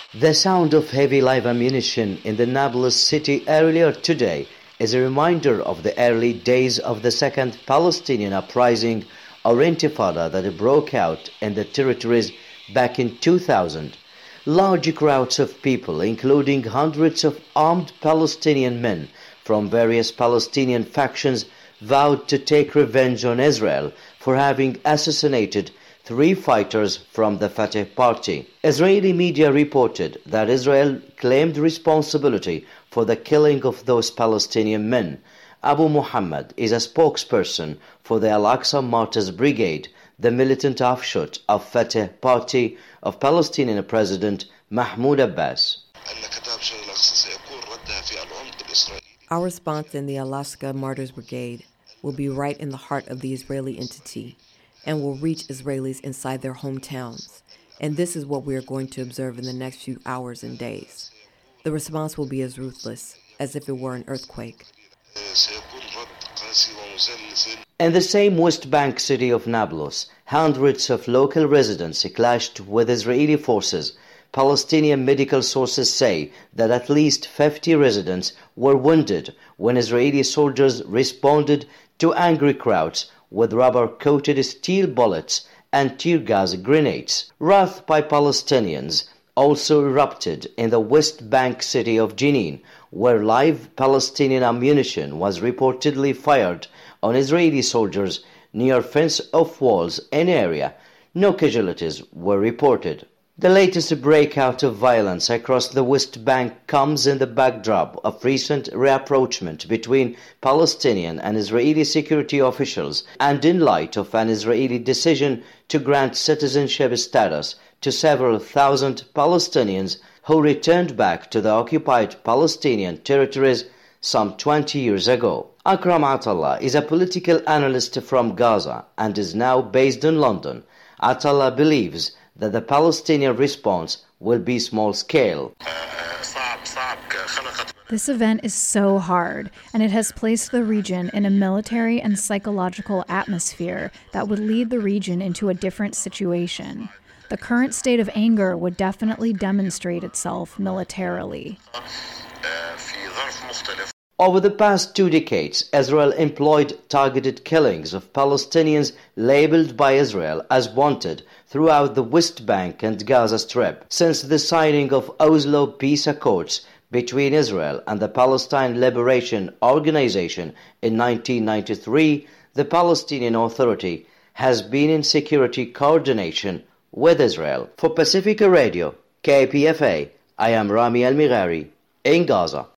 The sound of heavy live ammunition in the Nablus city earlier today is a reminder of the early days of the Second Palestinian Uprising or Intifada that broke out in the territories back in 2000. Large crowds of people, including hundreds of armed Palestinian men from various Palestinian factions, vowed to take revenge on Israel for having assassinated 3 fighters from the Fatah party. Israeli media reported that Israel claimed responsibility for the killing of those Palestinian men. Abu Muhammad is a spokesperson for the Al-Aqsa Martyrs Brigade, the militant offshoot of Fatah party of Palestinian President Mahmoud Abbas. Our response in the Al-Aqsa Martyrs Brigade will be right in the heart of the Israeli entity and will reach Israelis inside their hometowns. And this is what we are going to observe in the next few hours and days. The response will be as ruthless as if it were an earthquake. In the same West Bank city of Nablus, hundreds of local residents clashed with Israeli forces. Palestinian medical sources say that at least 50 residents were wounded when Israeli soldiers responded to angry crowds with rubber-coated steel bullets and tear gas grenades. Wrath by Palestinians also erupted in the West Bank city of Jenin, where live Palestinian ammunition was reportedly fired on Israeli soldiers near fence-off walls in area. No casualties were reported. The latest breakout of violence across the West Bank comes in the backdrop of recent rapprochement between Palestinian and Israeli security officials and in light of an Israeli decision to grant citizenship status to several thousand Palestinians who returned back to the occupied Palestinian territories some 20 years ago. Akram Atallah is a political analyst from Gaza and is now based in London. Atallah believes that the Palestinian response will be small-scale. This event is so hard, and it has placed the region in a military and psychological atmosphere that would lead the region into a different situation. The current state of anger would definitely demonstrate itself militarily. Over the past 2 decades, Israel employed targeted killings of Palestinians labeled by Israel as wanted throughout the West Bank and Gaza Strip. Since the signing of Oslo peace accords between Israel and the Palestine Liberation Organization in 1993, the Palestinian Authority has been in security coordination with Israel. For Pacifica Radio, KPFA, I am Rami Al-Mighari in Gaza.